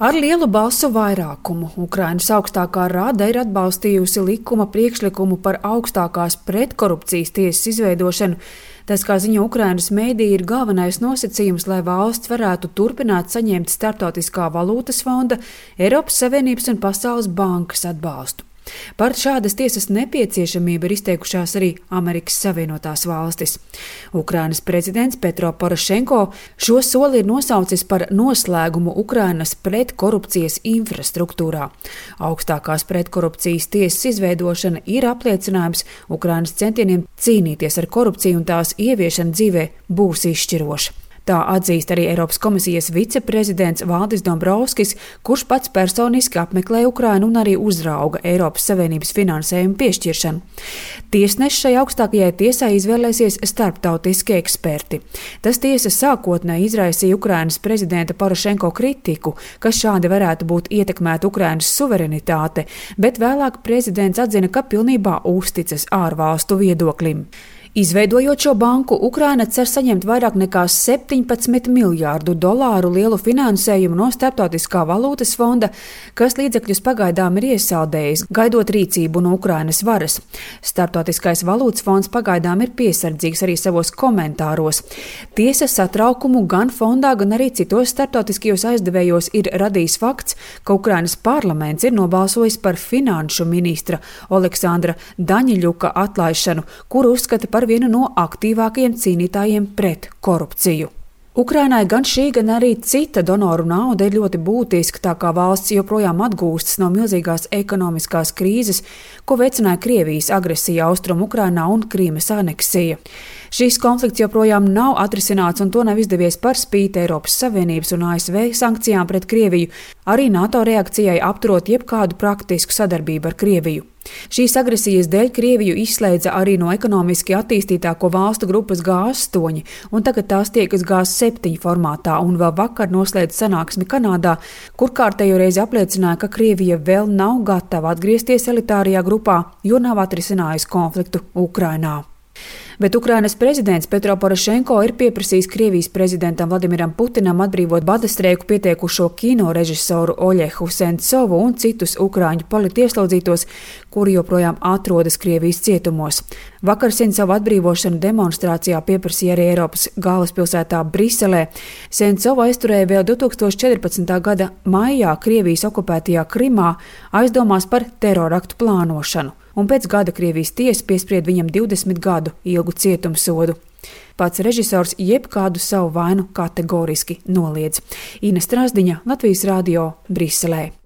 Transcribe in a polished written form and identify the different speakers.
Speaker 1: Ar lielu balsu vairākumu Ukrainas augstākā rada ir atbalstījusi likuma priekšlikumu par augstākās pretkorupcijas tiesas izveidošanu. Tas, kā ziņo Ukrainas mēdīji, ir galvenais nosacījums, lai valsts varētu turpināt saņemt Starptautiskā valūtas fonda, Eiropas Savienības un Pasaules bankas atbalstu. Par šādas tiesas nepieciešamību ir izteikušās arī Amerikas Savienotās valstis. Ukrainas prezidents Petro Porošenko šo soli ir nosaucis par noslēgumu Ukrainas pretkorupcijas infrastruktūrā. Augstākās pretkorupcijas tiesas izveidošana ir apliecinājums Ukrainas centieniem cīnīties ar korupciju, un tās ieviešana dzīvē būs izšķiroša. Tā atzīst arī Eiropas komisijas viceprezidents Valdis Dombrovskis, kurš pats personiski apmeklē Ukrainu un arī uzrauga Eiropas Savienības finansējumu piešķiršanu. Tiesneši šai augstākajai tiesai izvēlēsies starptautiski eksperti. Tas tiesa sākotnēji izraisīja Ukrainas prezidenta Porošenko kritiku, ka šādi varētu būt ietekmēta Ukrainas suverenitāte, bet vēlāk prezidents atzina, ka pilnībā uzticas ārvalstu viedoklim. Izveidojot šo banku, Ukraina cer saņemt vairāk nekā $17 miljārdu lielu finansējumu no Starptautiskā valūtas fonda, kas līdzekļus pagaidām ir iesaldējis, gaidot rīcību no Ukrainas varas. Starptautiskais valūtas fonds pagaidām ir piesardzīgs arī savos komentāros. Tiesa satraukumu gan fondā, gan arī citos starptautiskajos aizdevējos ir radījis fakts, ka Ukrainas parlaments ir nobalsojis par finanšu ministra Oleksandra Daņiļuka atlaišanu, kuru uzskata par vienu no aktīvākajiem cīnītājiem pret korupciju. Ukrainai gan šī, gan arī cita donoru nauda ir ļoti būtiska, tā kā valsts joprojām atgūstas no milzīgās ekonomiskās krīzes, ko veicināja Krievijas agresija Austrumu Ukrainā un Krīmas aneksija. Šīs konflikts joprojām nav atrisināts, un to nav izdevies par spīti Eiropas Savienības un ASV sankcijām pret Krieviju, arī NATO reakcijai apturot jebkādu praktisku sadarbību ar Krieviju. Šīs agresijas dēļ Krieviju izslēdza arī no ekonomiski attīstītāko valstu grupas G8, un tagad tās tiekas G7 formātā, un vēl vakar noslēdz sanāksmi Kanādā, kur kārtējo reizi apliecināja, ka Krievija vēl nav gatava atgriezties elitārajā grupā, jo nav atrisinājusi konfliktu Ukrainā. Bet Ukrainas prezidents Petro Porošenko ir pieprasījis Krievijas prezidentam Vladimiram Putinam atbrīvot bada streiku pieteikušo kino režisoru Oļehu Sentsovu un citus ukraiņu politieslodzītos, kuri joprojām atrodas Krievijas cietumos. Vakar Sentsovu atbrīvošanu demonstrācijā pieprasīja arī Eiropas galvaspilsētā Briselē. Sentsovu aizturēja vēl 2014. gada maijā Krievijas okupētajā Krimā aizdomās par teroraktu plānošanu. Un pēc gada Krievijas tiesa piesprieda viņam 20 gadu ilgu cietumsodu. Pats režisors jebkādu savu vainu kategoriski noliedz. Ina Strasdiņa, Latvijas radio, Briselē.